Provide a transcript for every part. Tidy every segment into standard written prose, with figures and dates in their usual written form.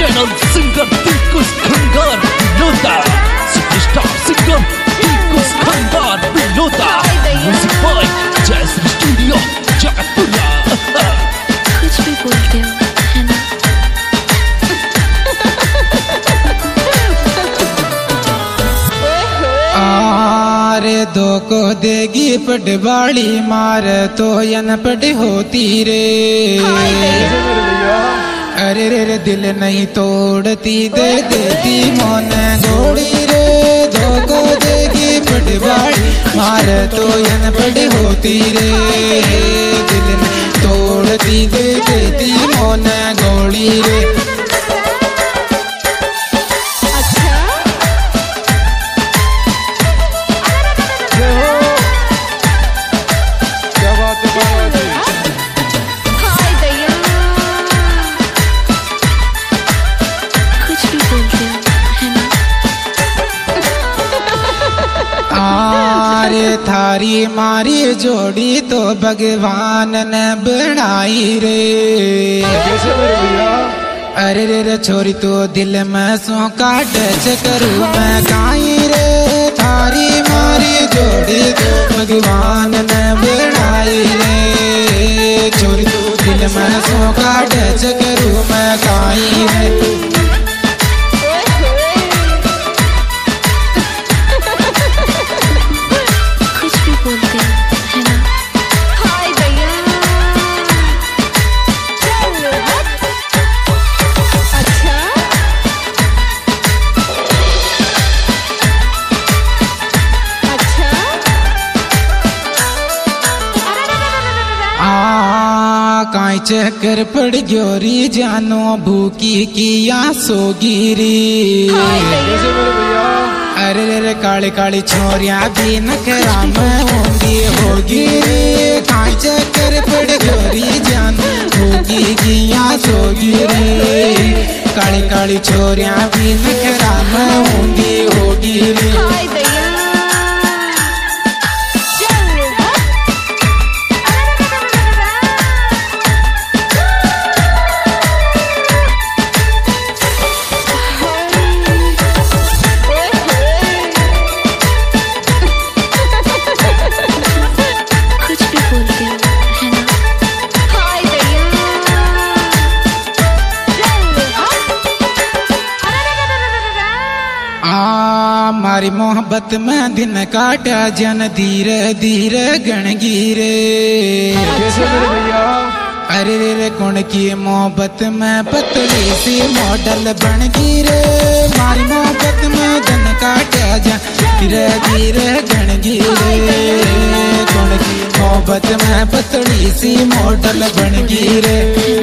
Channel singer Dilkush Khangar Vinoda, superstar singer Dilkush Khangar Vinoda, music by Jayshree studio Jagatpura. कुछ भी बोलते हो है ना। आरे दो को देगी पटवाड़ी मार तो यन पट होती रे। अरे रे रे दिल नहीं तोड़ती दे देती मोन गोड़ी रे। दो को देगी पटवाड़ी मार तो यन पट होती रे। दिल नहीं तोड़ती दे देती मोन गोड़ी रे। आरे थारी मारी जोड़ी तो भगवान ने बनाई रे। अरे रे रे छोरी तो दिल में सो काट करूँ मैं काई रे। थारी मारी जोड़ी तो भगवान ने बनाई रे। छोरी तो दिल में सो काट करूँ मैं काई रे। काई चक्कर पड़ ग्योरी जानो भूखी की आंसू गिरी। अरे रे काली काली छोरिया भी नखरा में होंगी होगी रे। काई चक्कर पड़ ग्योरी जानो भूखी की आंसू गिरी। काली काली छोरिया भी नखरा में होंगी होगी रे। हमारी मोहब्बत में दिन काटा जन धीरे धीरे गणगीरे। अरे रे रे कौन की मोहब्बत में पतली सी मॉडल बन गिरे। हमारी मोहब्बत में दिन काटा जन धीरे धीरे गणगीरे। कौन की मोहब्बत में पतली सी मॉडल बन गिरे।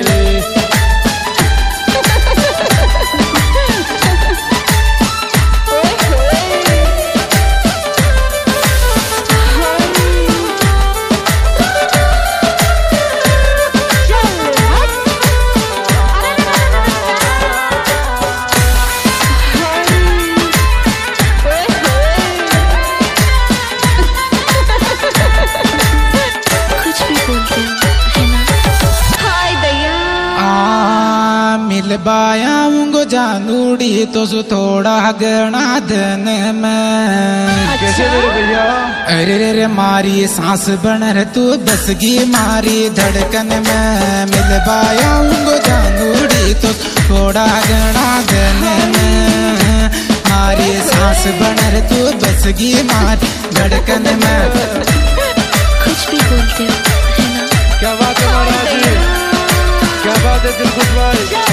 बायाऊंगो जानूड़ी तो सो थोड़ा गणा धन में। कैसे मेरे भैया? अरे रे रे मारी सांस बन रहे तू बसगी मारी धड़कन में। मिल बायाऊंगो जानूड़ी तो थोड़ा गणा धन में। मारी सांस बन रहे तू बसगी मारी धड़कन में। कुछ भी बोलते हो है ना। क्या बात है महाराज जी, क्या बात है दिलकुश भाई।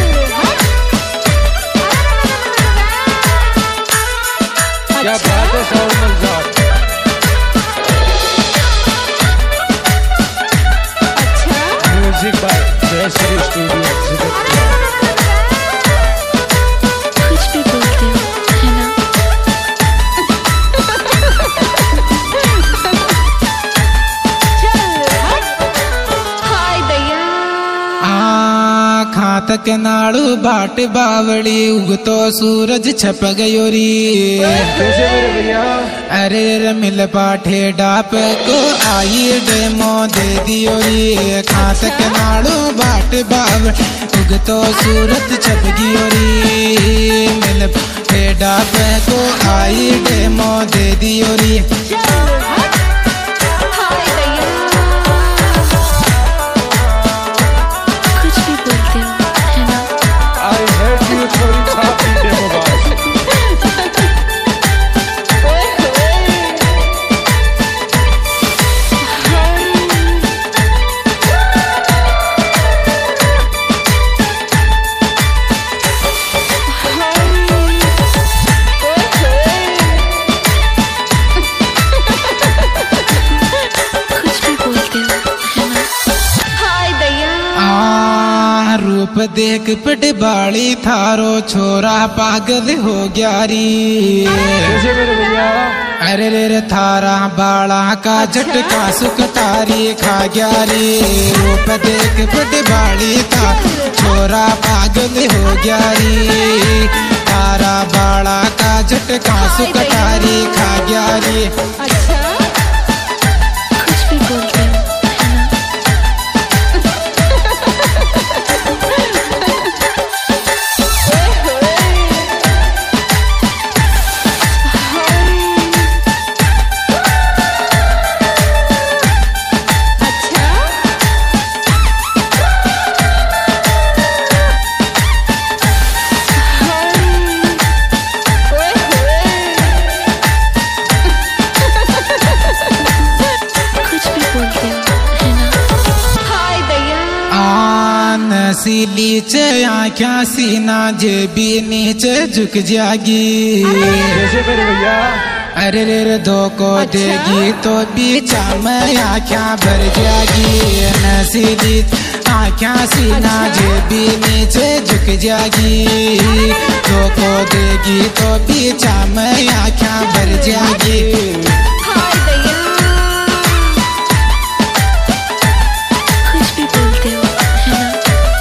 क्या बात है Shahrukh Sahab. Music by Jayshree studio Jagatpura. कुछ भी बोलते हो है ना। खातक नाड़ू बाट बावड़ी उगतो सूरज छप गयो री। कैसे मेरे भैया? अरे रे मिल पाठे डाप को आई डेमो दे दियो री। खातक नाड़ू बाट बावड़ी उगतो सूरज छप गयो री। मिल पाठे डाप को आई डेमो दे दियो री। कुछ भी बोलते हो है ना? I heard you छोरी छापी डेमोबाज। कुछ भी बोलते हो है ना? रूप देख पट बाड़ी थारो छोरा पागल हो गया री। कैसे मेरे भैया? अरे रे थारा बाड़ा का झटका सुकटारी खा गया रे। रूप देख पट बाड़ी था छोरा पागल हो गया री। थारा बाड़ा का झटका सुकटारी खा गया रे। कुछ भी बोलते हो है ना? कुछ भी बोलते हो है ना? नसीली चे आँख्या सीना जेबी नीचे झुक जागी। कैसे मेरे भैया? अरे रे धोखो देगी तो बीचा में आँख्या भर जागी। नसीली आँख्या सीना जेबी नीचे झुक जागी। धोखो देगी तो बीचा में आँख्या भर जागी। कुछ भी बोलते हो है ना?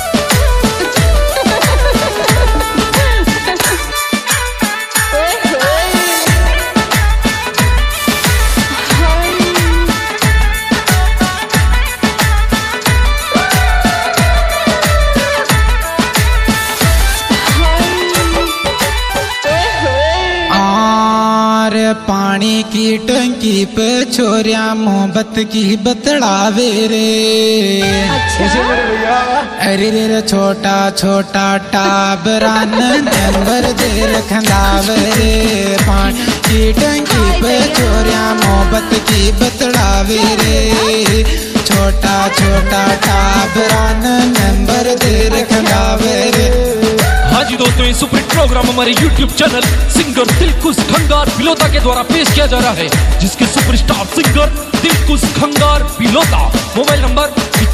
पानी की टंकी पे छोरिया मोहब्बत की बतलावे रे। कैसे मेरे भैया? अरे रे छोटा छोटा टाबरान नंबर दे रखंदावे रे। पानी की टंकी पे छोरिया मोहब्बत की बतलावे रे। छोटा छोटा टाबरान नंबर दे रखंदावे रे। हाँ जी दोस्तों, ये सुपर हिट प्रोग्राम हमारे YouTube channel singer Dilkush Khangar Bilota के द्वारा पेश किया जा रहा है, जिसके superstar singer Dilkush Khangar Bilota. Mobile number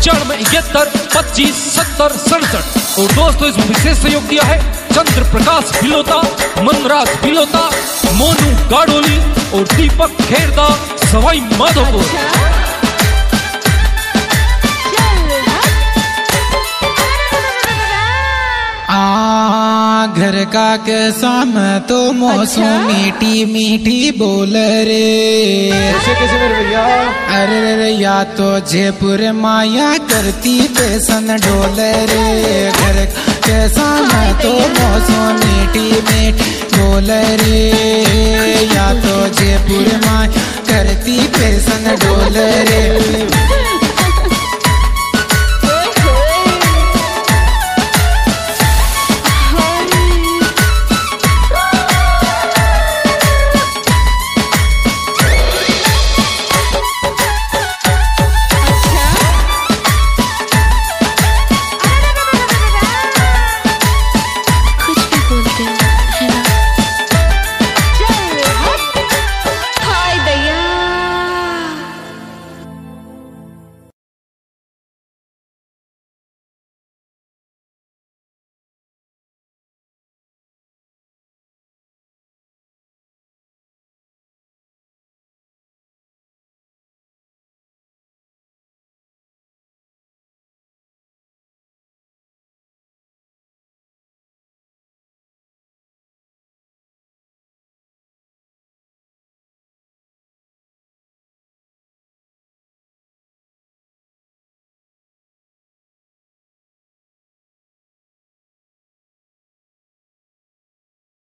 9571257067। और दोस्तों, इसमें विशेष सहयोग दिया है चंद्र प्रकाश बिलोता, मनराज बिलोता, मोनू गाड़ोली और दीपक खेरदा सवाई माधोपुर। घर का के साम तो मौसम मीठी मीठी बोल रे। कैसे मेरे भैया? अरे रे या तो जयपुर माया करती बेसन डोल रे। घर के साम तो मौसम मीठी मीठी बोल रे। या तो जयपुर माया करती बेसन डोल रे।